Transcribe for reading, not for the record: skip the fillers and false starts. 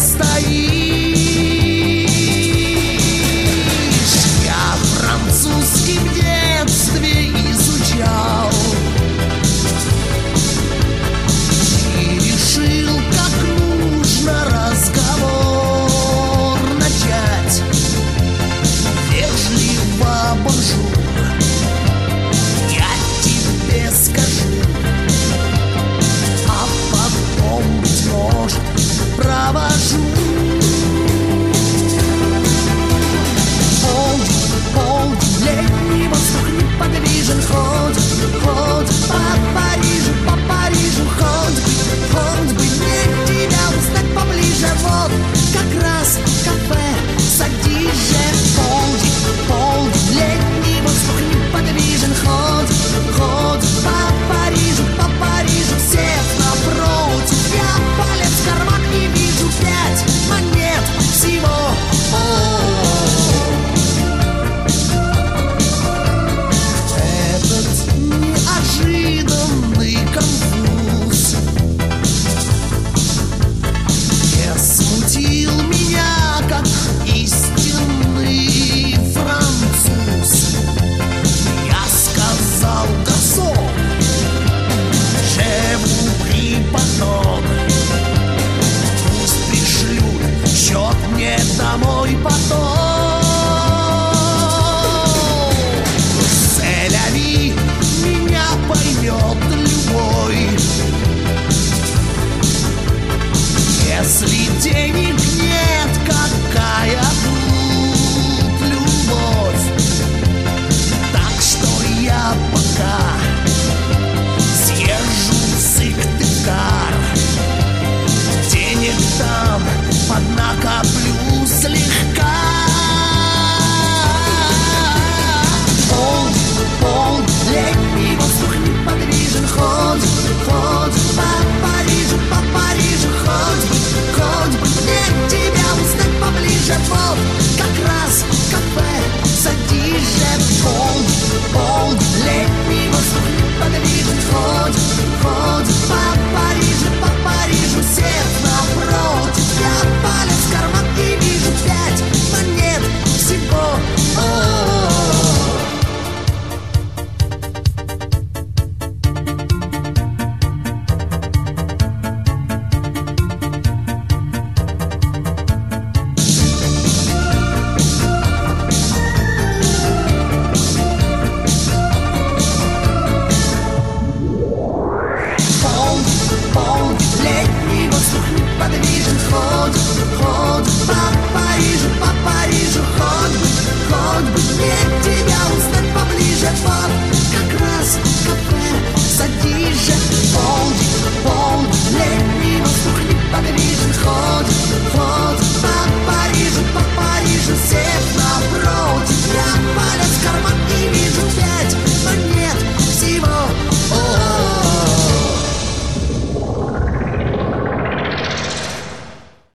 стоишь. Я французский в детстве изучал и решил, как нужно разговор начать. Вежливо бонжур, я тебе скажу, а потом, быть может, провожу. Полдень, летний воздух неподвижен, ходит по Парижу, хоть бы мне тебя узнать поближе. Вот как раз кафе, садись же. Полдень, летний воздух неподвижен, ходит по Парижу, всех напротив. Я палец в карман и вижу 5 монет всего. Этот неожиданный конфуз не смутил меня, как истинный француз. Я сказал: гарсон, je vous prie pardon, пусть пришлют счет мне домой потом. Селяви, меня поймет любой. Если денег нет, какая